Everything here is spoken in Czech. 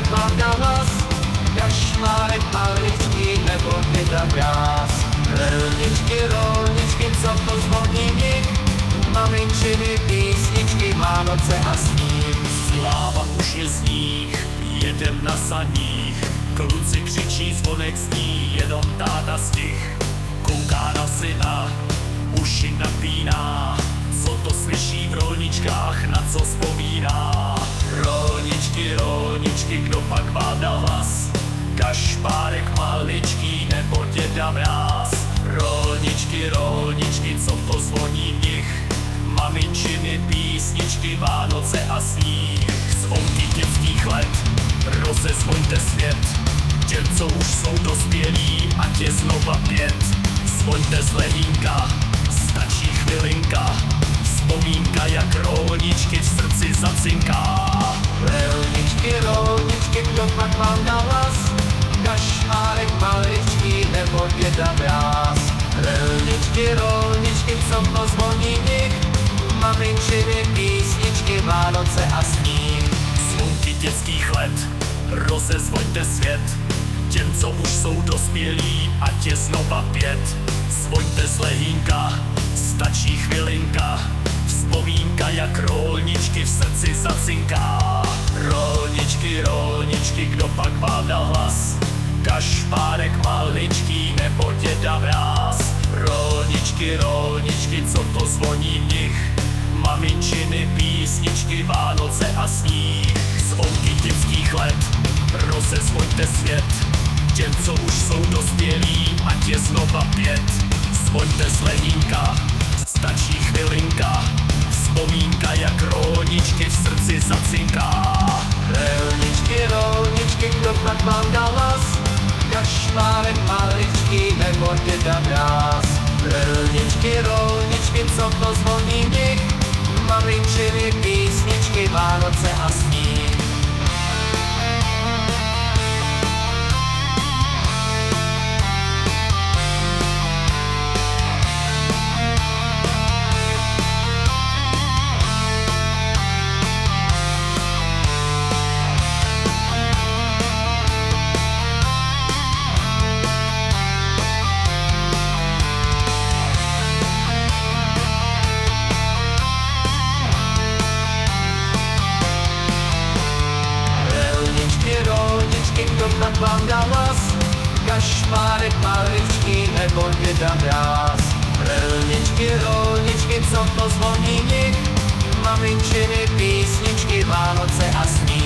vám dal hlas, kašmárek, maličky nebo hvězda mráz. Rolničky, rolničky, co to zvoní mnih, maminčiny, písničky, Vánoce a sníh. Sláva už je z nich, jedem na saních, kluci křičí, zvonek zní, jenom táta stih. Kouká na syna, uši napíná, co to slyší v rolničkách, na co vzpomíná. Rolničky, rolničky, kdo pak vám dal hlas, kašpárek maličký nebo děda mráz. Rolničky, rolničky, co to zvoní v nich, maminčiny, písničky, Vánoce a sníh. Zvonky dětských let, rozezvoňte svět, těm, co už jsou dospělí, ať je znova 5. Zvoňte z lehínka, stačí chvilinka, vzpomínka, jak rolničky v srdci zacinká. Rolničky, rolničky, kdo pak vám dal hlas, kašmárek, maličký nebo děda mráz. Rolničky, rolničky, co to zvoní v nich, maminčiny, písničky, Vánoce a sníh. Zvonky dětských let, rozezvoňte svět, těm, co už jsou dospělí, ať je znova 5. Zvoňte z lehínka, stačí chvilinka, vzpomínka, jak rolničky v srdci zacinká. Rolničky, rolničky, kdo pak vám dal hlas, kašpárek maličký nebo děda mráz. Rolničky, rolničky, co to zvoní v nich, maminčiny, písničky, Vánoce a sníh. Zvonky dětských let, rozezvoňte svět, těm, co už jsou dospělí, ať je znova 5. Zvoňte z lehínka, stačí chvilinka, vzpomínka, jak rolničky v srdci zacinká. Rolničky, rolničky, kdo pak vám dal hlas, kašmárek, maličký nebo děda mráz. Rolničky, rolničky, co to zvoní v nich, maminčiny, písničky, Vánoce a sníh. Kdo pak vám dal hlas, kašmárek, maličký nebo děda mráz. Rolničky, rolničky, co to zvoní v nich, maminčiny, písničky, Vánoce a sníh.